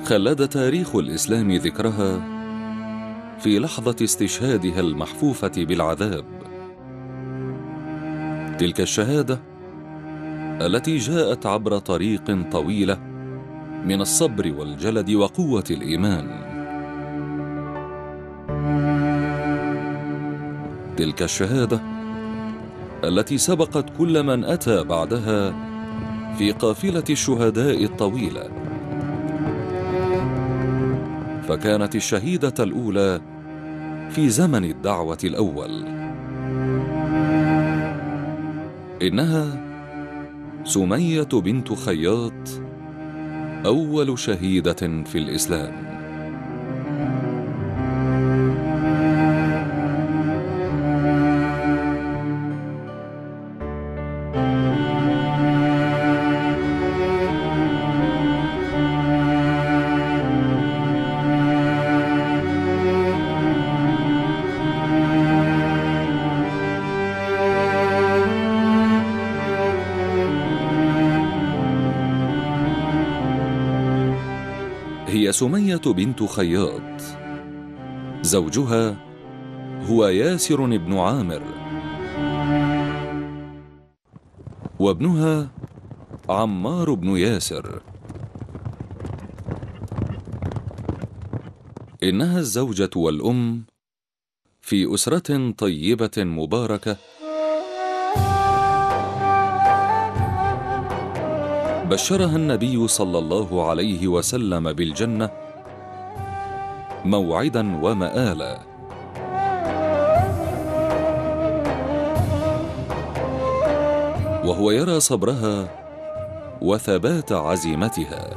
خلد تاريخ الإسلام ذكرها في لحظة استشهادها المحفوفة بالعذاب. تلك الشهادة التي جاءت عبر طريق طويلة من الصبر والجلد وقوة الإيمان. تلك الشهادة التي سبقت كل من أتى بعدها في قافلة الشهداء الطويلة، فكانت الشهيدة الأولى في زمن الدعوة الأول. إنها سمية بنت خياط، أول شهيدة في الإسلام. هي سمية بنت خياط، زوجها هو ياسر بن عامر، وابنها عمار بن ياسر. إنها الزوجة والأم في أسرة طيبة مباركة، بشرها النبي صلى الله عليه وسلم بالجنة موعدا ومآلا. وهو يرى صبرها وثبات عزيمتها.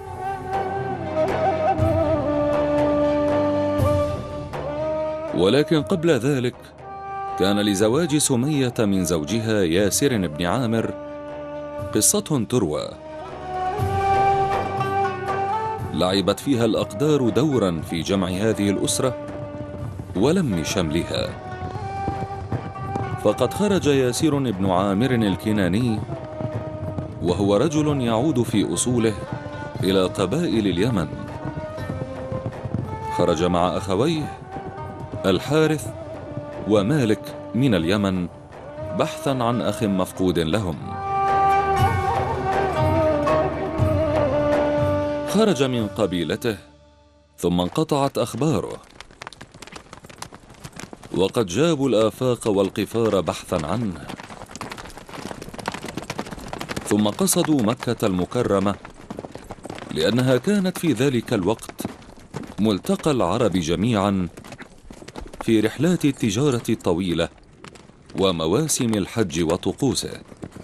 ولكن قبل ذلك كان لزواج سمية من زوجها ياسر بن عامر قصة تروى، لعبت فيها الأقدار دورا في جمع هذه الأسرة ولم شملها. فقد خرج ياسر بن عامر الكناني وهو رجل يعود في أصوله إلى قبائل اليمن. خرج مع أخويه الحارث ومالك من اليمن بحثا عن أخ مفقود لهم. خرج من قبيلته ثم انقطعت أخباره، وقد جابوا الآفاق والقفار بحثا عنه، ثم قصدوا مكة المكرمة لأنها كانت في ذلك الوقت ملتقى العرب جميعا في رحلات التجارة الطويلة ومواسم الحج وطقوسه.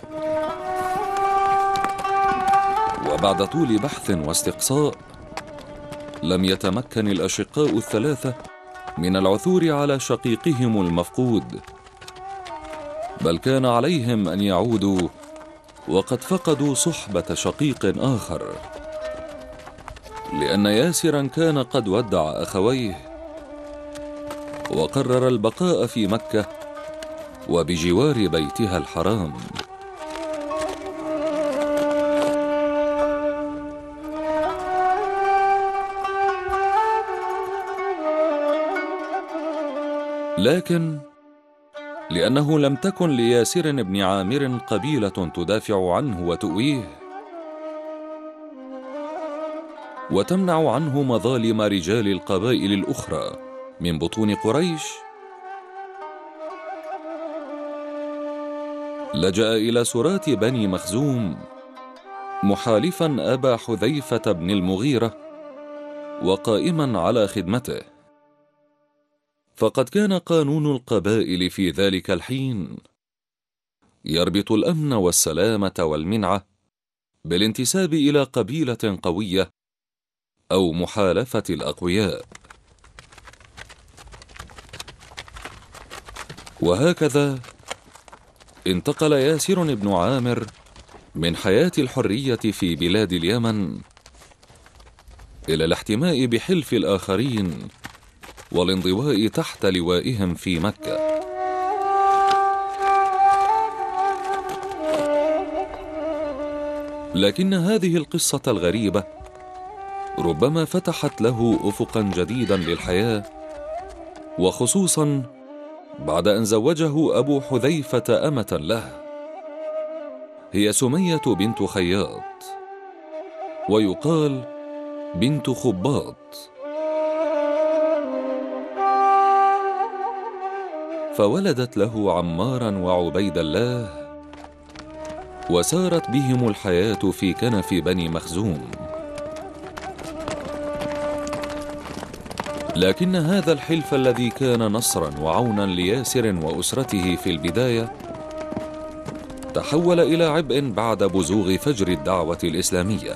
وبعد طول بحث واستقصاء لم يتمكن الأشقاء الثلاثة من العثور على شقيقهم المفقود، بل كان عليهم أن يعودوا وقد فقدوا صحبة شقيق آخر، لأن ياسرا كان قد ودع أخويه وقرر البقاء في مكة وبجوار بيتها الحرام. لكن لأنه لم تكن لياسر بن عامر قبيلة تدافع عنه وتؤويه وتمنع عنه مظالم رجال القبائل الأخرى من بطون قريش، لجأ إلى سرات بني مخزوم محالفا أبا حذيفة بن المغيرة وقائما على خدمته. فقد كان قانون القبائل في ذلك الحين يربط الأمن والسلامة والمنعة بالانتساب إلى قبيلة قوية أو محالفة الأقوياء. وهكذا انتقل ياسر بن عامر من حياة الحرية في بلاد اليمن إلى الاحتماء بحلف الآخرين والانضواء تحت لوائهم في مكة. لكن هذه القصة الغريبة ربما فتحت له أفقا جديدا للحياة، وخصوصا بعد أن زوجه أبو حذيفة أمة له، هي سمية بنت خياط، ويقال بنت خباط. فولدت له عمارا وعبيد الله، وسارت بهم الحياة في كنف بني مخزوم. لكن هذا الحلف الذي كان نصرا وعونا لياسر وأسرته في البداية تحول إلى عبء بعد بزوغ فجر الدعوة الإسلامية.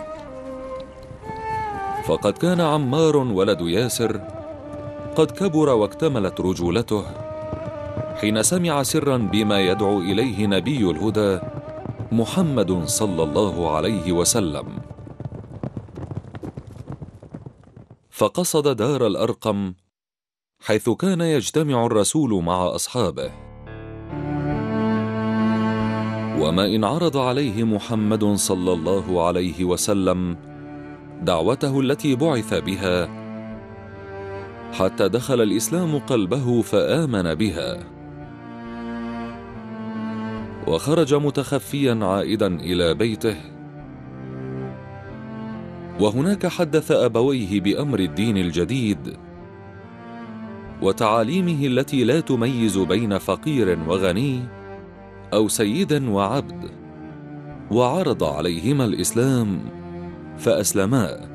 فقد كان عمار ولد ياسر قد كبر واكتملت رجولته حين سمع سرا بما يدعو إليه نبي الهدى محمد صلى الله عليه وسلم، فقصد دار الأرقم حيث كان يجتمع الرسول مع أصحابه. وما إن عرض عليه محمد صلى الله عليه وسلم دعوته التي بعث بها، حتى دخل الإسلام قلبه فآمن بها، وخرج متخفيا عائدا إلى بيته، وهناك حدث أبويه بأمر الدين الجديد وتعاليمه التي لا تميز بين فقير وغني أو سيد وعبد، وعرض عليهما الإسلام فأسلما.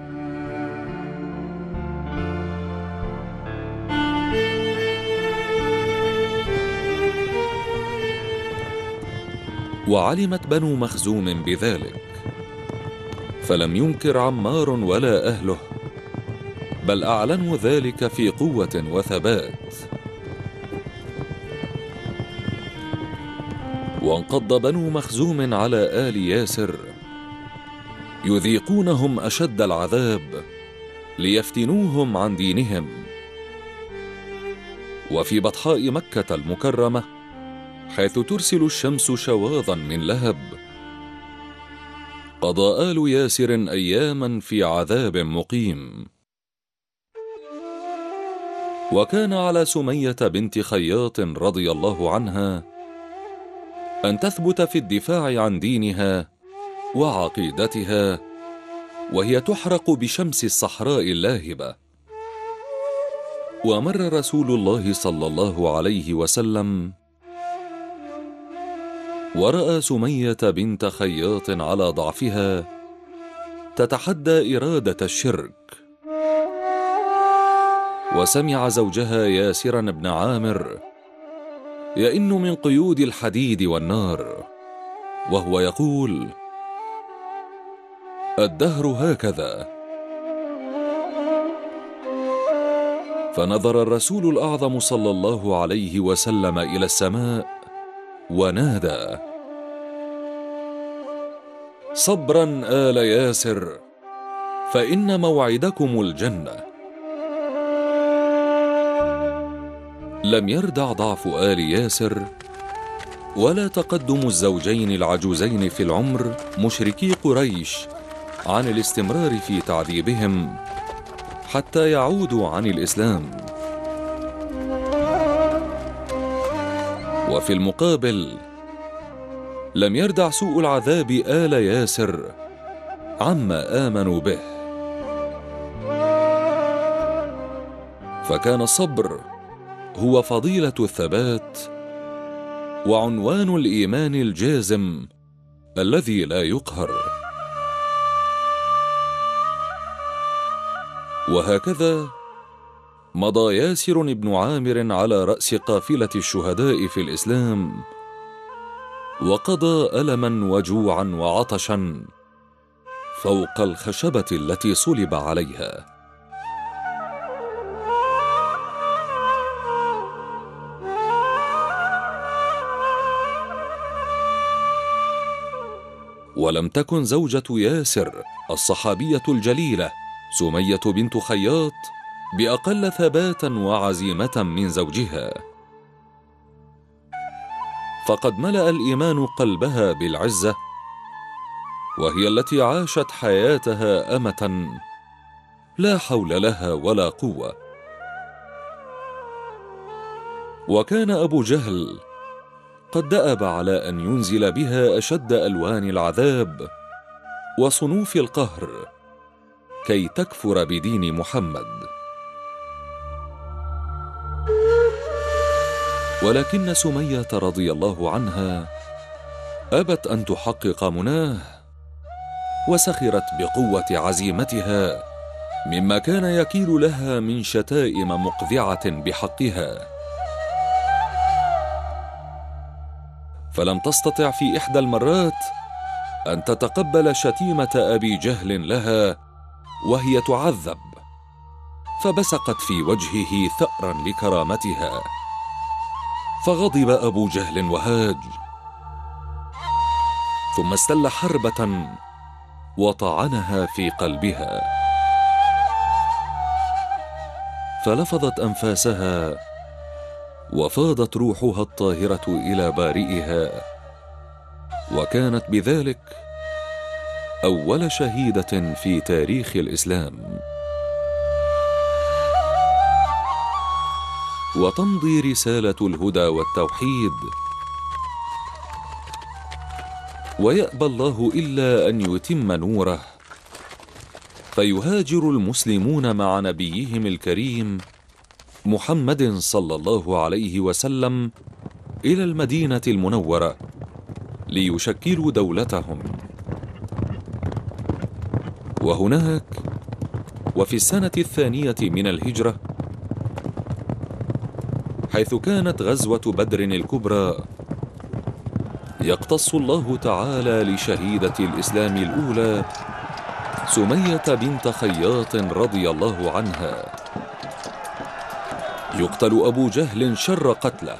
وعلمت بنو مخزوم بذلك، فلم ينكر عمار ولا أهله، بل أعلنوا ذلك في قوة وثبات. وانقض بنو مخزوم على آل ياسر يذيقونهم أشد العذاب ليفتنوهم عن دينهم. وفي بطحاء مكة المكرمة حيث ترسل الشمس شواظا من لهب، قضى آل ياسر أياما في عذاب مقيم. وكان على سمية بنت خياط رضي الله عنها أن تثبت في الدفاع عن دينها وعقيدتها وهي تحرق بشمس الصحراء اللاهبة. ومر رسول الله صلى الله عليه وسلم ورأى سمية بنت خياط على ضعفها تتحدى إرادة الشرك، وسمع زوجها ياسر بن عامر يئن من قيود الحديد والنار وهو يقول: الدهر هكذا. فنظر الرسول الأعظم صلى الله عليه وسلم إلى السماء ونادى: صبرا آل ياسر، فإن موعدكم الجنة. لم يردع ضعف آل ياسر ولا تقدم الزوجين العجوزين في العمر مشركي قريش عن الاستمرار في تعذيبهم حتى يعودوا عن الإسلام. وفي المقابل لم يردع سوء العذاب آل ياسر عما آمنوا به، فكان الصبر هو فضيلة الثبات وعنوان الإيمان الجازم الذي لا يقهر. وهكذا مضى ياسر بن عامر على رأس قافلة الشهداء في الإسلام، وقضى ألما وجوعا وعطشا فوق الخشبة التي صلب عليها. ولم تكن زوجة ياسر الصحابية الجليلة سمية بنت خياط بأقل ثباتا وعزيمة من زوجها، فقد ملأ الإيمان قلبها بالعزة، وهي التي عاشت حياتها أمة لا حول لها ولا قوة. وكان أبو جهل قد دأب على أن ينزل بها أشد ألوان العذاب وصنوف القهر كي تكفر بدين محمد. ولكن سمية رضي الله عنها أبت أن تحقق مناه، وسخرت بقوة عزيمتها مما كان يكيل لها من شتائم مقذعة بحقها، فلم تستطع في إحدى المرات أن تتقبل شتيمة أبي جهل لها وهي تعذب، فبصقت في وجهه ثأرا لكرامتها، فغضب أبو جهل وهاج، ثم استل حربة وطعنها في قلبها، فلفظت أنفاسها وفاضت روحها الطاهرة إلى بارئها، وكانت بذلك أول شهيدة في تاريخ الإسلام. وتمضي رسالة الهدى والتوحيد، ويأبى الله إلا أن يتم نوره، فيهاجر المسلمون مع نبيهم الكريم محمد صلى الله عليه وسلم إلى المدينة المنورة ليشكلوا دولتهم. وهناك وفي السنة 2 من الهجرة، حيث كانت غزوة بدر الكبرى، يقتص الله تعالى لشهيدة الإسلام الأولى سمية بنت خياط رضي الله عنها، يقتل أبو جهل شر قتله،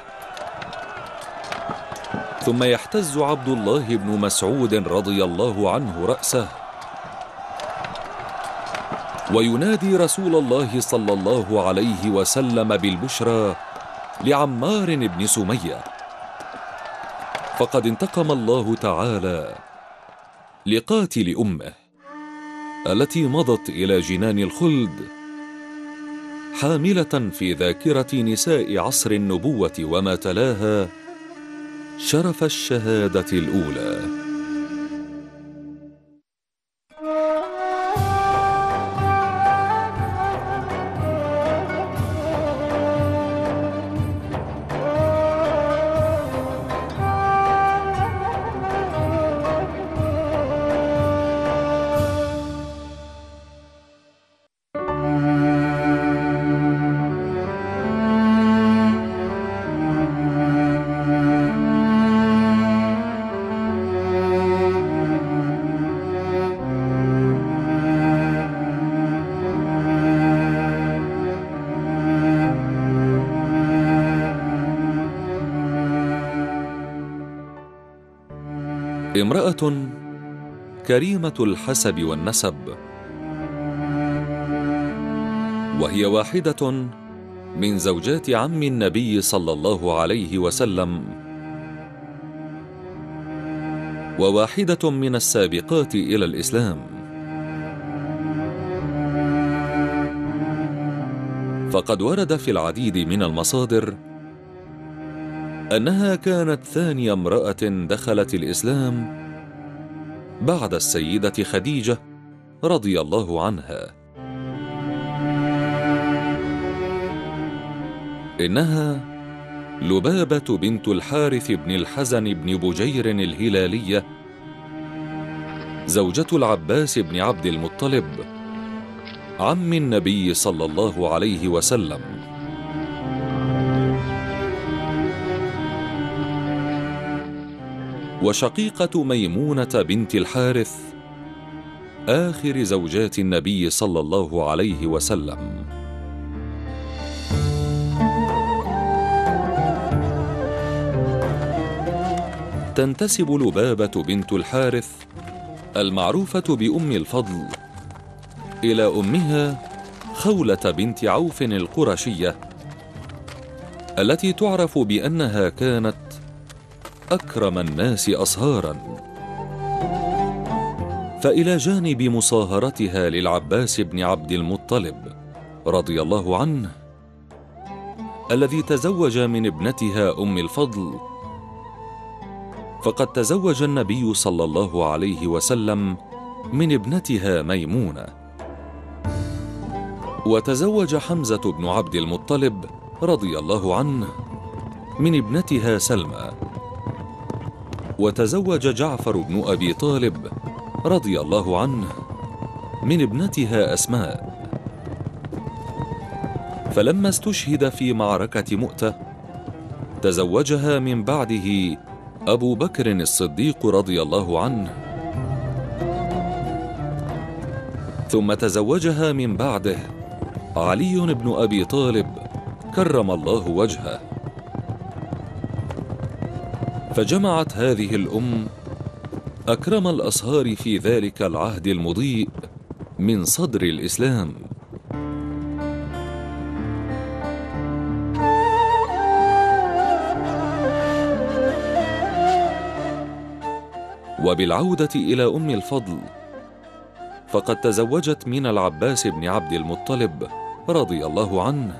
ثم يحتز عبد الله بن مسعود رضي الله عنه رأسه، وينادي رسول الله صلى الله عليه وسلم بالبشرى لعمار بن سمية، فقد انتقم الله تعالى لقاتل أمه التي مضت إلى جنان الخلد، حاملة في ذاكرة نساء عصر النبوة وما تلاها شرف الشهادة الأولى. امرأة كريمة الحسب والنسب، وهي واحدة من زوجات عم النبي صلى الله عليه وسلم، وواحدة من السابقات إلى الإسلام، فقد ورد في العديد من المصادر أنها كانت ثاني امرأة دخلت الإسلام بعد السيدة خديجة رضي الله عنها. إنها لبابة بنت الحارث بن الحزن بن بجير الهلالية، زوجة العباس بن عبد المطلب عم النبي صلى الله عليه وسلم، وشقيقة ميمونة بنت الحارث آخر زوجات النبي صلى الله عليه وسلم. تنتسب لبابة بنت الحارث المعروفة بأم الفضل إلى أمها خولة بنت عوف القرشية، التي تعرف بأنها كانت أكرم الناس أصهارا، فإلى جانب مصاهرتها للعباس بن عبد المطلب رضي الله عنه الذي تزوج من ابنتها أم الفضل، فقد تزوج النبي صلى الله عليه وسلم من ابنتها ميمونة، وتزوج حمزة بن عبد المطلب رضي الله عنه من ابنتها سلمى، وتزوج جعفر بن أبي طالب رضي الله عنه من ابنتها أسماء. فلما استشهد في معركة مؤتة تزوجها من بعده أبو بكر الصديق رضي الله عنه، ثم تزوجها من بعده علي بن أبي طالب كرم الله وجهه. فجمعت هذه الأم أكرم الأصهار في ذلك العهد المضيء من صدر الإسلام. وبالعودة إلى أم الفضل، فقد تزوجت من العباس بن عبد المطلب رضي الله عنه،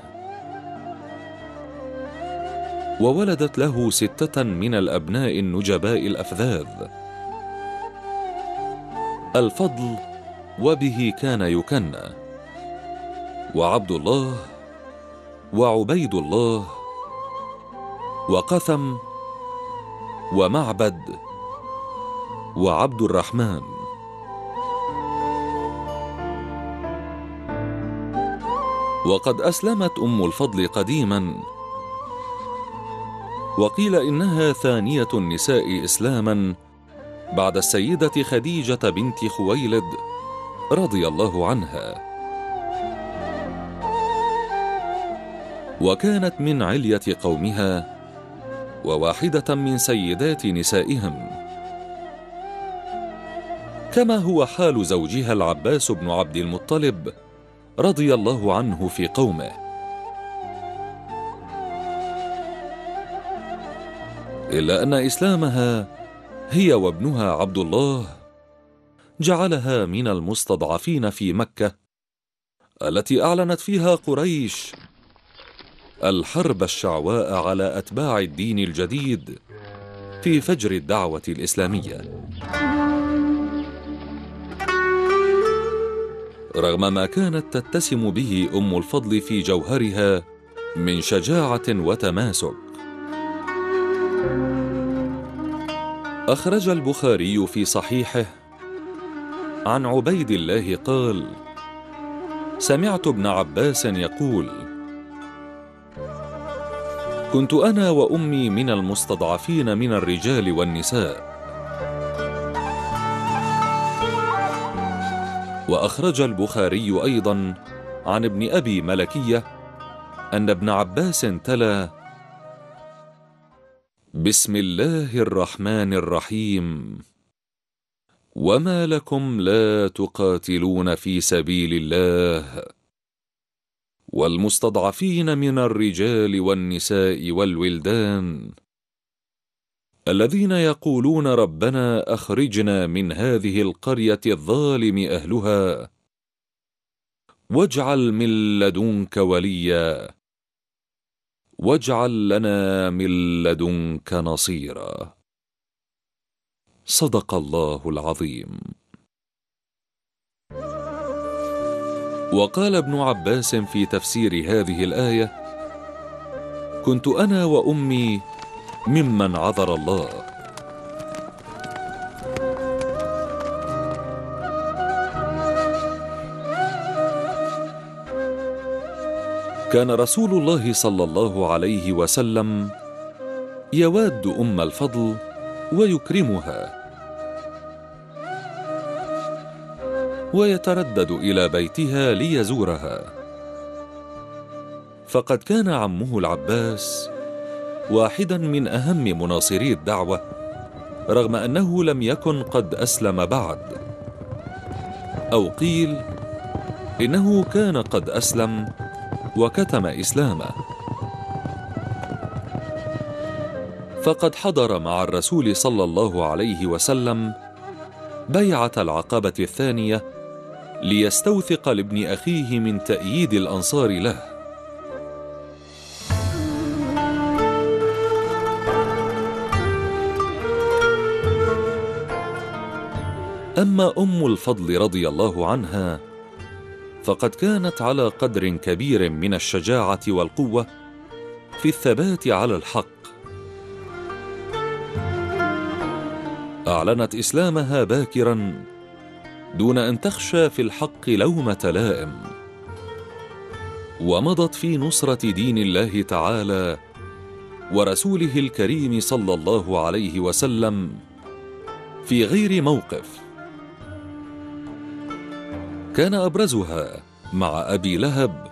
وولدت له 6 من الأبناء النجباء الأفذاذ: الفضل، وبه كان يكنى، وعبد الله، وعبيد الله، وقثم، ومعبد، وعبد الرحمن. وقد أسلمت أم الفضل قديما، وقيل إنها ثانية النساء إسلاما بعد السيدة خديجة بنت خويلد رضي الله عنها، وكانت من علية قومها وواحدة من سيدات نسائهم، كما هو حال زوجها العباس بن عبد المطلب رضي الله عنه في قومه. إلا أن إسلامها هي وابنها عبد الله جعلها من المستضعفين في مكة، التي أعلنت فيها قريش الحرب الشعواء على أتباع الدين الجديد في فجر الدعوة الإسلامية. رغم ما كانت تتسم به أم الفضل في جوهرها من شجاعة وتماسك. أخرج البخاري في صحيحه عن عبيد الله قال: سمعت ابن عباس يقول: كنت أنا وأمي من المستضعفين من الرجال والنساء. وأخرج البخاري أيضا عن ابن أبي ملكية أن ابن عباس تلا: بسم الله الرحمن الرحيم، وما لكم لا تقاتلون في سبيل الله والمستضعفين من الرجال والنساء والولدان الذين يقولون ربنا أخرجنا من هذه القرية الظالم أهلها واجعل من لدنك وليا واجعل لنا من لدنك نصيرا. صدق الله العظيم. وقال ابن عباس في تفسير هذه الآية: كنت أنا وأمي ممن عذر الله. كان رسول الله صلى الله عليه وسلم يواد أم الفضل ويكرمها، ويتردد إلى بيتها ليزورها، فقد كان عمه العباس واحدا من أهم مناصري الدعوة، رغم أنه لم يكن قد أسلم بعد، أو قيل إنه كان قد أسلم وكتم إسلامه. فقد حضر مع الرسول صلى الله عليه وسلم بيعة العقبة الثانية ليستوثق لابن أخيه من تأييد الأنصار له. أما أم الفضل رضي الله عنها فقد كانت على قدر كبير من الشجاعة والقوة في الثبات على الحق. أعلنت إسلامها باكرا دون أن تخشى في الحق لومة لائم، ومضت في نصرة دين الله تعالى ورسوله الكريم صلى الله عليه وسلم في غير موقف. كان أبرزها مع أبي لهب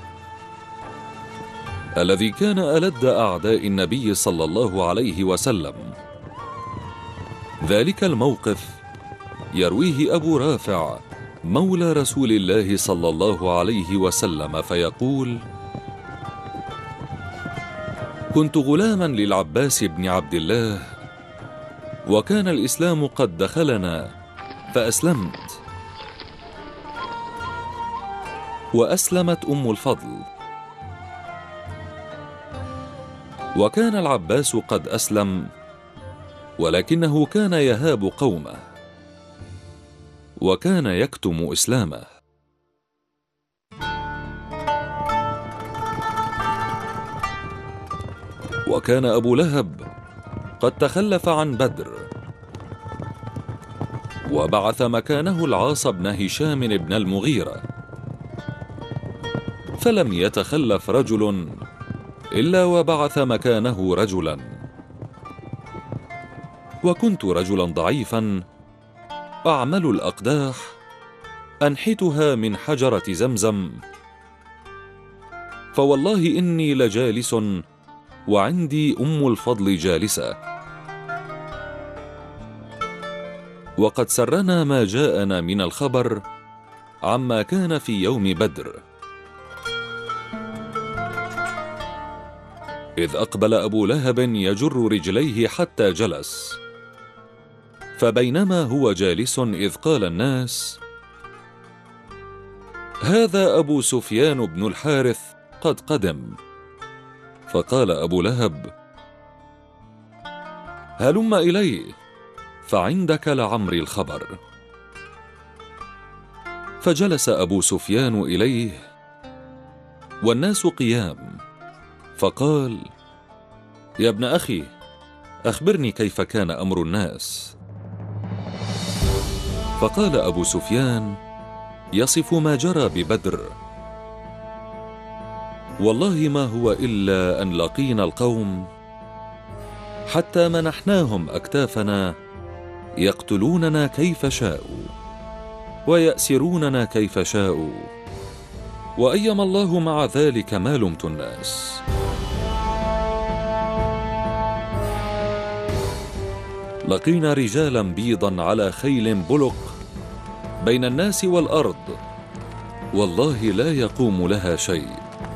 الذي كان ألد أعداء النبي صلى الله عليه وسلم. ذلك الموقف يرويه أبو رافع مولى رسول الله صلى الله عليه وسلم فيقول: كنت غلاما للعباس بن عبد الله، وكان الإسلام قد دخلنا فأسلمت، وأسلمت أم الفضل، وكان العباس قد أسلم ولكنه كان يهاب قومه وكان يكتم إسلامه. وكان أبو لهب قد تخلف عن بدر وبعث مكانه العاص بن هشام بن المغيرة، فلم يتخلف رجل إلا وبعث مكانه رجلا. وكنت رجلا ضعيفا أعمل الأقداح أنحتها من حجرة زمزم، فوالله إني لجالس وعندي أم الفضل جالسة، وقد سرنا ما جاءنا من الخبر عما كان في يوم بدر. إذ أقبل أبو لهب يجر رجليه حتى جلس، فبينما هو جالس إذ قال الناس: هذا أبو سفيان بن الحارث قد قدم. فقال أبو لهب: هلم إليه فعندك لعمري الخبر. فجلس أبو سفيان إليه والناس قيام، فقال: يا ابن أخي، أخبرني كيف كان أمر الناس. فقال أبو سفيان يصف ما جرى ببدر: والله ما هو إلا أن لقينا القوم حتى منحناهم أكتافنا يقتلوننا كيف شاءوا ويأسروننا كيف شاءوا، وأيما الله مع ذلك ما لمت الناس. لقينا رجالا بيضا على خيل بلق بين الناس والأرض، والله لا يقوم لها شيء.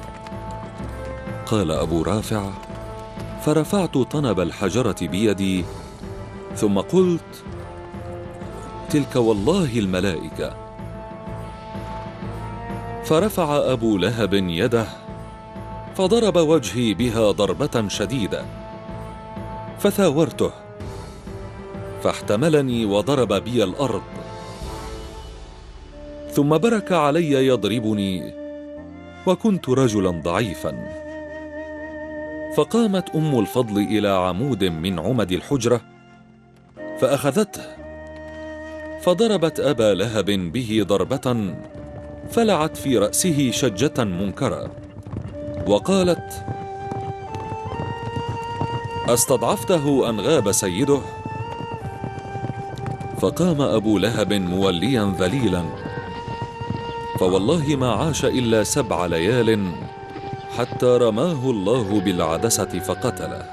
قال أبو رافع: فرفعت طنب الحجرة بيدي ثم قلت: تلك والله الملائكة. فرفع أبو لهب يده فضرب وجهي بها ضربة شديدة، فثاورته فاحتملني وضرب بي الأرض، ثم برك علي يضربني، وكنت رجلا ضعيفا. فقامت أم الفضل إلى عمود من عمد الحجرة فأخذته، فضربت أبا لهب به ضربة فلعت في رأسه شجة منكرة، وقالت: أستضعفته أن غاب سيده؟ فقام أبو لهب موليا ذليلا، فوالله ما عاش إلا 7 ليال حتى رماه الله بالعدسة فقتله.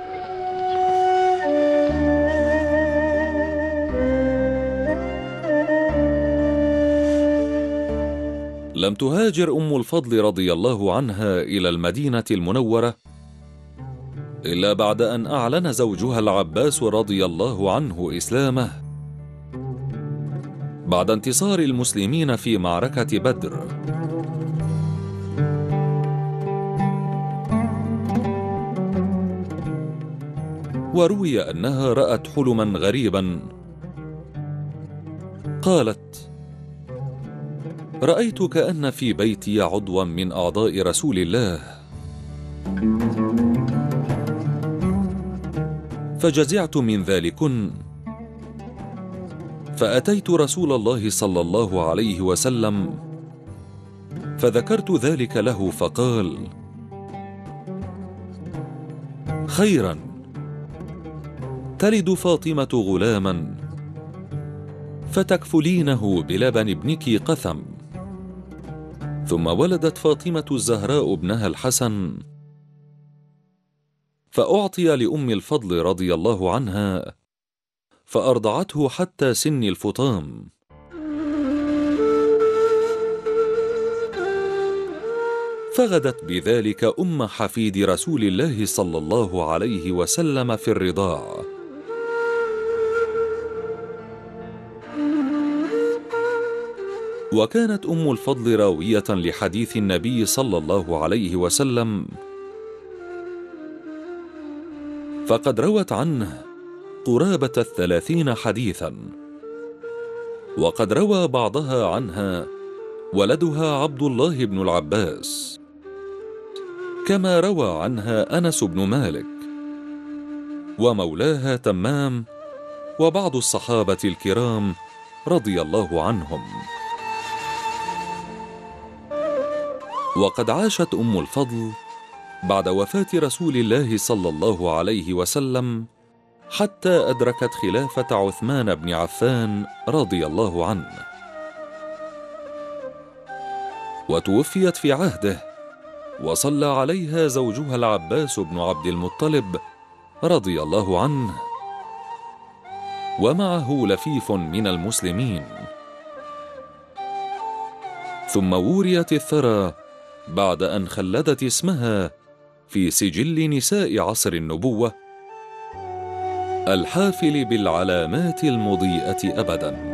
لم تهاجر أم الفضل رضي الله عنها إلى المدينة المنورة إلا بعد أن أعلن زوجها العباس رضي الله عنه إسلامه، بعد انتصار المسلمين في معركة بدر. وروي أنها رأت حلما غريبا. قالت: رأيت كأن في بيتي عضوا من أعضاء رسول الله، فجزعت من ذلكن، فأتيت رسول الله صلى الله عليه وسلم فذكرت ذلك له، فقال: خيرا، تلد فاطمة غلاما فتكفلينه بلبن ابنك قثم. ثم ولدت فاطمة الزهراء ابنها الحسن، فأعطي لأم الفضل رضي الله عنها فأرضعته حتى سن الفطام. فغدت بذلك أم حفيد رسول الله صلى الله عليه وسلم في الرضاع. وكانت أم الفضل راوية لحديث النبي صلى الله عليه وسلم، فقد روت عنه قرابة 30 حديثا، وقد روى بعضها عنها ولدها عبد الله بن العباس، كما روى عنها أنس بن مالك ومولاها تمام وبعض الصحابة الكرام رضي الله عنهم. وقد عاشت أم الفضل بعد وفاة رسول الله صلى الله عليه وسلم حتى أدركت خلافة عثمان بن عفان رضي الله عنه، وتوفيت في عهده، وصلى عليها زوجها العباس بن عبد المطلب رضي الله عنه، ومعه لفيف من المسلمين. ثم وريت الثرى بعد أن خلدت اسمها في سجل نساء عصر النبوة الحافل بالعلامات المضيئة أبداً.